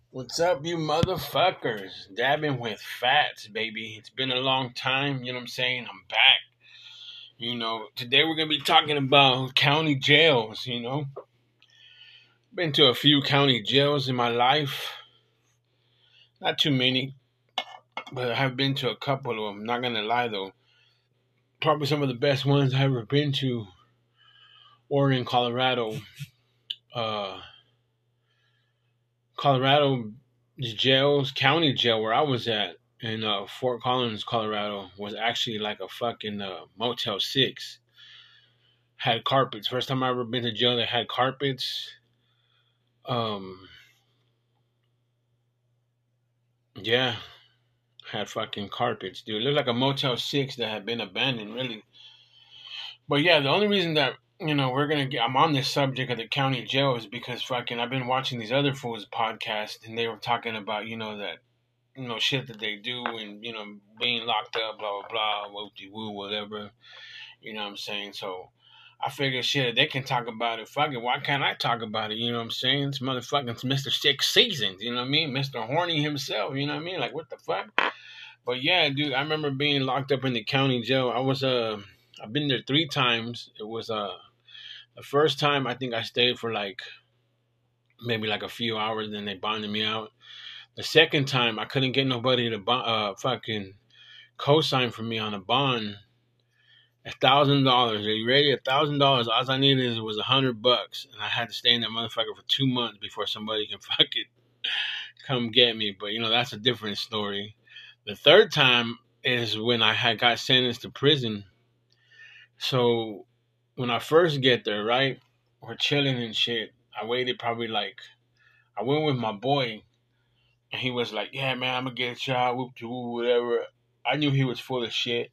What's up, you motherfuckers? Dabbing with Fats, baby. It's been a long time, you know what I'm saying? I'm back. Today we're going to be talking about county jails, Been to a few county jails in my life. Not too many, but I have been to a couple of them. Not going to lie, though. Probably some of the best ones I've ever been to or in Colorado. Uh, Colorado jails, county jail where I was at in Fort Collins, Colorado, was actually like a fucking Motel 6. Had carpets. First time I ever been to jail that had carpets. Um, yeah, had fucking carpets, dude. It looked like a Motel 6 that had been abandoned, really. But yeah, the only reason that I'm on this subject of the county jail is because fucking I've been watching these other fools podcasts and they were talking about that shit that they do and being locked up, blah blah blah, whoop de woo, whatever. You know what I'm saying? So I figured shit, they can talk about it. Fuck it, why can't I talk about it? You know what I'm saying? It's motherfucking Mr. Six Seasons, you know what I mean? Mr. Horny himself, you know what I mean? Like what the fuck? But yeah, dude, I remember being locked up in the county jail. I've been there 3 times. It was the first time I think I stayed for like maybe like a few hours, then they bonded me out. The second time I couldn't get nobody to fucking co-sign for me on a bond. $1,000. Are you ready? $1,000. All I needed was $100, and I had to stay in that motherfucker for 2 months before somebody can fucking come get me. But that's a different story. The third time is when I had got sentenced to prison. So when I first get there, right, we're chilling and shit. I waited probably I went with my boy, and he was like, "Yeah, man, I'm gonna get a shot, whoop de woo, whatever." I knew he was full of shit.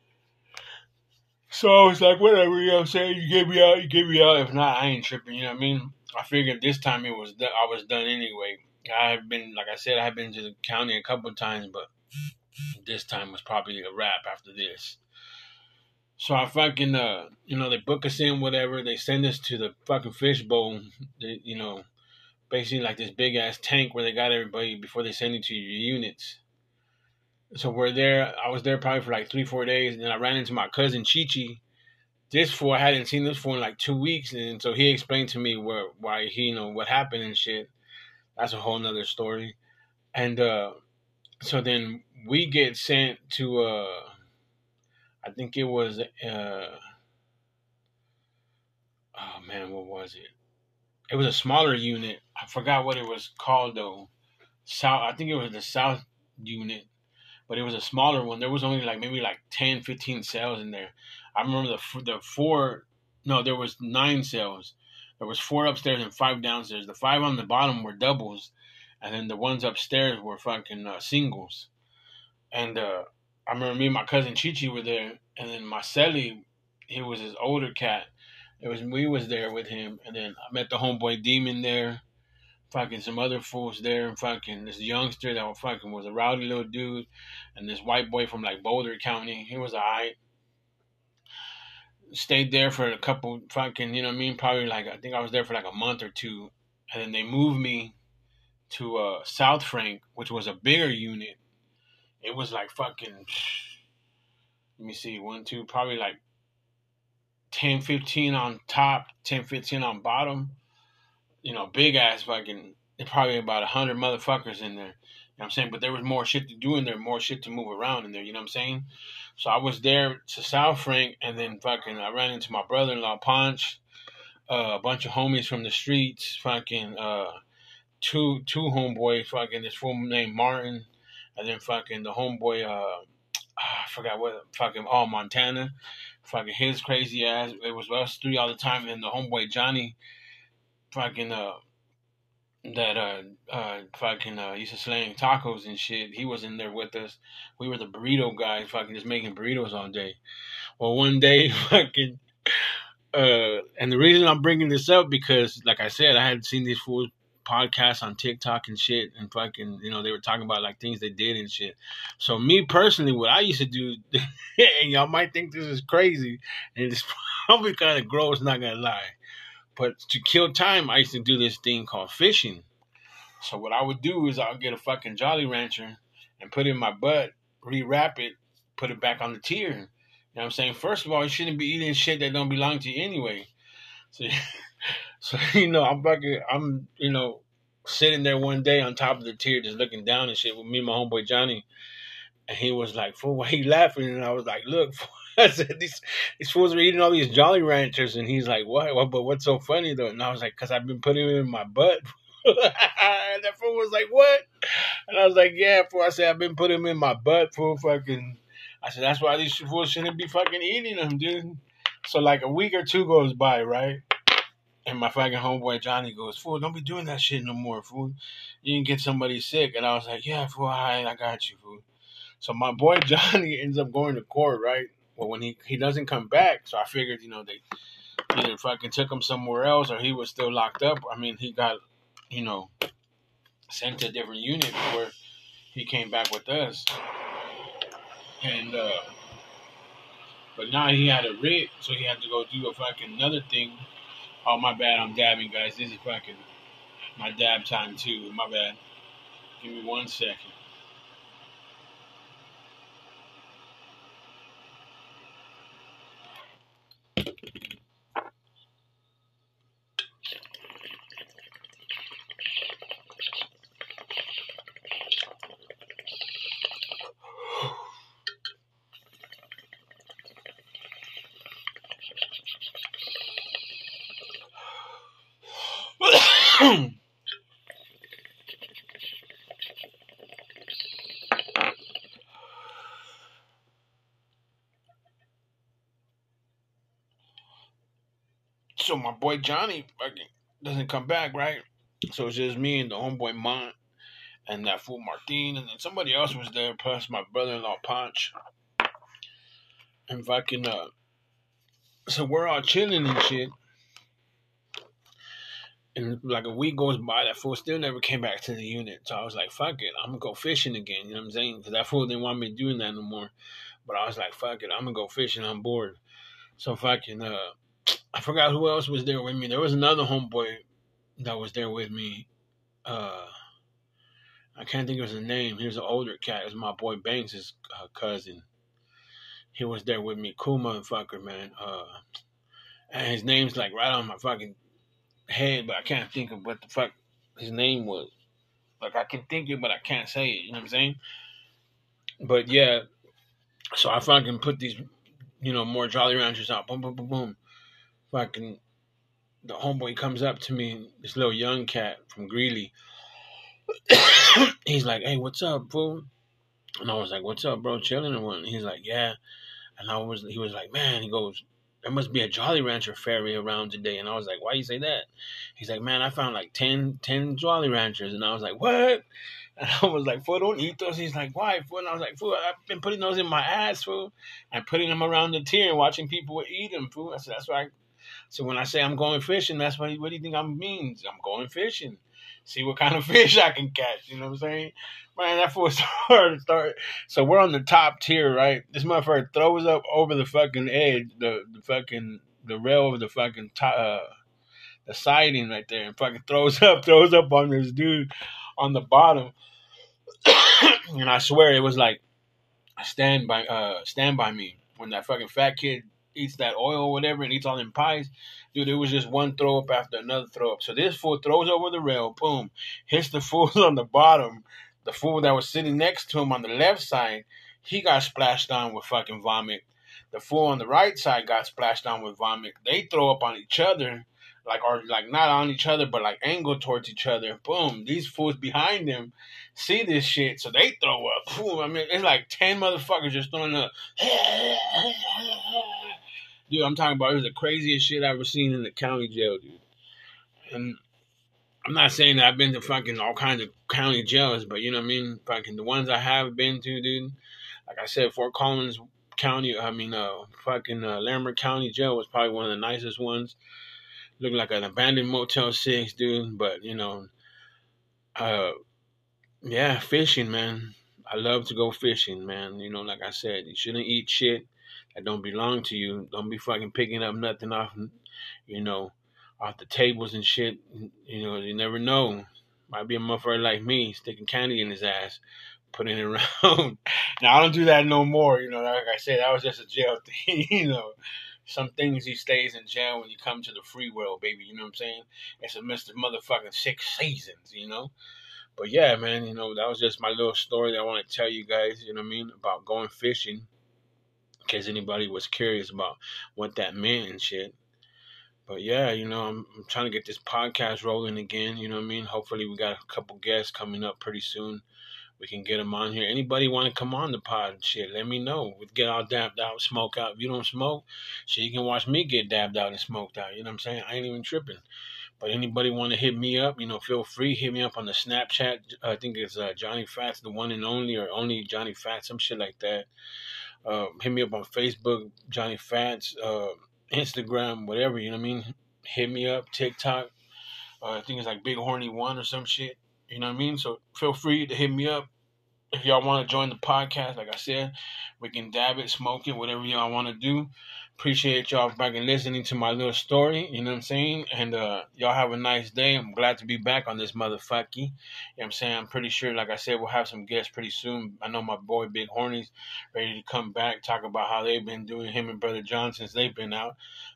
So I was like, whatever, you know what I'm saying? You get me out, you get me out. If not, I ain't tripping, you know what I mean? I figured this time I was done anyway. Like I said, I have been to the county a couple of times, but this time was probably a wrap after this. So I fucking, they book us in, whatever. They send us to the fucking fishbowl, basically like this big ass tank where they got everybody before they send you to your units. So we're there. I was there probably for like 3-4 days, and then I ran into my cousin Chichi. This fool, I hadn't seen this fool in like 2 weeks, and so he explained to me why he, what happened and shit. That's a whole nother story. And so then we get sent to, I think it was, oh man, what was it? It was a smaller unit. I forgot what it was called though. I think it was the South unit, but it was a smaller one. There was only maybe 10, 15 cells in there. I remember the four. No, there was 9 cells. There was 4 upstairs and 5 downstairs. The 5 on the bottom were doubles, and then the ones upstairs were fucking singles. And I remember me and my cousin Chichi were there, and then Marcelli, he was his older cat. We was there with him, and then I met the homeboy Demon there, fucking some other fools there, and fucking this youngster that was a rowdy little dude, and this white boy from Boulder County. He was alright. Stayed there for a couple fucking, you know what I mean? Probably I think I was there for a month or 2, and then they moved me to South Frank, which was a bigger unit. It was fucking, let me see, 1, 2, probably 10, 15 on top, 10, 15 on bottom. Big ass fucking, probably about 100 motherfuckers in there. You know what I'm saying? But there was more shit to do in there, more shit to move around in there, you know what I'm saying? So I was there to South Frank, and then fucking I ran into my brother-in-law, Ponch, a bunch of homies from the streets, fucking two homeboys, fucking this fool named Martin, and then fucking the homeboy, I forgot what, fucking, Montana, fucking his crazy ass. It was us 3 all the time, and the homeboy Johnny, fucking fucking used to slang tacos and shit. He was in there with us. We were the burrito guys, fucking just making burritos all day. Well, one day, fucking, and the reason I'm bringing this up because, like I said, I had seen these fools podcasts on TikTok and shit, and fucking, they were talking about things they did and shit. So me personally, what I used to do, and y'all might think this is crazy, and it's probably kind of gross, not gonna lie. But to kill time, I used to do this thing called fishing. So what I would do is I'll get a fucking Jolly Rancher and put it in my butt, rewrap it, put it back on the tier. You know what I'm saying? First of all, you shouldn't be eating shit that don't belong to you anyway. So, so I'm sitting there one day on top of the tier, just looking down and shit with me and my homeboy Johnny, and he was like, "Fool, why you laughing?" And I was like, "Look," fool. I said, "These fools are eating all these Jolly Ranchers," and he's like, "What? But what's so funny though?" And I was like, "Cause I've been putting it in my butt." And that fool was like, "What?" And I was like, "Yeah, fool." I said, "I've been putting them in my butt, fool." Fucking. I said, "That's why these fools shouldn't be fucking eating them, dude." So like a week or two goes by, right? And my fucking homeboy Johnny goes, "Fool, don't be doing that shit no more, fool. You can get somebody sick." And I was like, "Yeah, fool, I got you, fool." So my boy Johnny ends up going to court, right? Well, when he doesn't come back, so I figured, they either fucking took him somewhere else or he was still locked up. I mean, he got, you know, sent to a different unit where he came back with us. And but now he had a writ, so he had to go do a fucking another thing. Oh, my bad, I'm dabbing, guys. This is fucking my dab time too. My bad. Give me 1 second. So my boy Johnny fucking doesn't come back, right? So it's just me and the homeboy Mont and that fool Martin, and then somebody else was there, plus my brother-in-law Ponch, and fucking so we're all chilling and shit. And like a week goes by, that fool still never came back to the unit. So I was like, "Fuck it, I'm gonna go fishing again." You know what I'm saying? Because that fool didn't want me doing that no more. But I was like, "Fuck it, I'm gonna go fishing on board." So fucking I forgot who else was there with me. There was another homeboy that was there with me. Uh, I can't think of his name. He was an older cat. It was my boy Banks' cousin. He was there with me. Cool motherfucker, man. And his name's like right on my fucking head, but I can't think of what the fuck his name was. Like I can think it, but I can't say it. You know what I'm saying? But yeah, so I fucking put these, more Jolly Ranchers out. Boom, boom, boom, boom. Fucking the homeboy comes up to me, this little young cat from Greeley. He's like, "Hey, what's up, fool?" And I was like, "What's up, bro? Chilling or what?" And he's like, "Yeah." And he was like, "Man," he goes, "there must be a Jolly Rancher ferry around today." And I was like, "Why you say that?" He's like, "Man, I found like 10 Jolly Ranchers." And I was like, "What?" And I was like, "Fool, don't eat those." He's like, "Why, fool?" And I was like, "Fool, I've been putting those in my ass, fool. I'm putting them around the tier and watching people eat them, fool." I said, "That's why." So when I say I'm going fishing, that's what do you think I mean? I'm going fishing. See what kind of fish I can catch. You know what I'm saying? Man, that fool start. So we're on the top tier, right? This motherfucker throws up over the fucking edge, the rail of the fucking the siding right there, and fucking throws up on this dude on the bottom. And I swear it was like stand by me when that fucking fat kid eats that oil or whatever and eats all them pies. Dude, it was just one throw up after another throw up. So this fool throws over the rail, boom, hits the fools on the bottom. The fool that was sitting next to him on the left side, he got splashed on with fucking vomit. The fool on the right side got splashed on with vomit. They throw up on each other, or not on each other, but like angled towards each other. Boom, these fools behind them see this shit, so they throw up. Boom, I mean, it's like 10 motherfuckers just throwing up. Dude, I'm talking about it was the craziest shit I've ever seen in the county jail, dude. And I'm not saying that I've been to fucking all kinds of county jails, but you know what I mean? Fucking the ones I have been to, dude. Like I said, Fort Collins County, Larimer County Jail was probably one of the nicest ones. Looked like an abandoned Motel 6, dude. But, uh, yeah, fishing, man. I love to go fishing, man. Like I said, you shouldn't eat shit that don't belong to you. Don't be fucking picking up nothing off, off the tables and shit. You never know. Might be a motherfucker like me sticking candy in his ass, putting it around. Now I don't do that no more. Like I said, that was just a jail thing. Some things he stays in jail when you come to the free world, baby. You know what I'm saying? It's a Mr. Motherfucking 6 Seasons. But yeah, man, that was just my little story that I want to tell you guys, you know what I mean, about going fishing, in case anybody was curious about what that meant and shit. But yeah, I'm trying to get this podcast rolling again, you know what I mean? Hopefully we got a couple guests coming up pretty soon. We can get them on here. Anybody want to come on the pod and shit, let me know. We get all dabbed out, smoke out. If you don't smoke, shit, you can watch me get dabbed out and smoked out. You know what I'm saying? I ain't even tripping. But anybody want to hit me up, feel free. Hit me up on the Snapchat. I think it's Johnny Fats, the one and only, or only Johnny Fats, some shit like that. Hit me up on Facebook, Johnny Fats, Instagram, whatever, you know what I mean? Hit me up, TikTok. I think it's like Big Horny One or some shit. You know what I mean? So feel free to hit me up. If y'all want to join the podcast, like I said, we can dab it, smoke it, whatever y'all want to do. Appreciate y'all back and listening to my little story, you know what I'm saying? And y'all have a nice day. I'm glad to be back on this motherfucker. You know what I'm saying? I'm pretty sure, like I said, we'll have some guests pretty soon. I know my boy Big Horny's ready to come back, talk about how they've been doing, him and Brother John, since they've been out.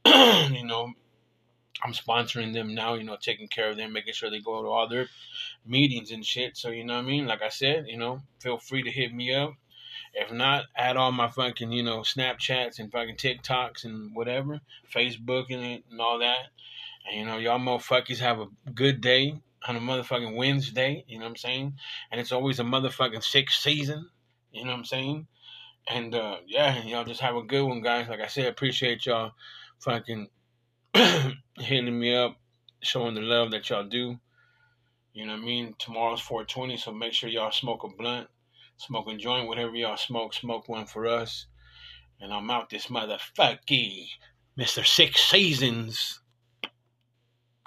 I'm sponsoring them now, taking care of them, making sure they go to all their meetings and shit. So, you know what I mean? Like I said, feel free to hit me up. If not, add all my fucking, Snapchats and fucking TikToks and whatever, Facebook and all that. And, y'all motherfuckers have a good day on a motherfucking Wednesday, you know what I'm saying? And it's always a motherfucking 6 season, you know what I'm saying? And, yeah, y'all just have a good one, guys. Like I said, appreciate y'all fucking hitting me up, showing the love that y'all do. You know what I mean? Tomorrow's 420, so make sure y'all smoke a blunt, smoke a joint, whatever y'all smoke one for us. And I'm out this motherfucker, Mr. 6 Seasons.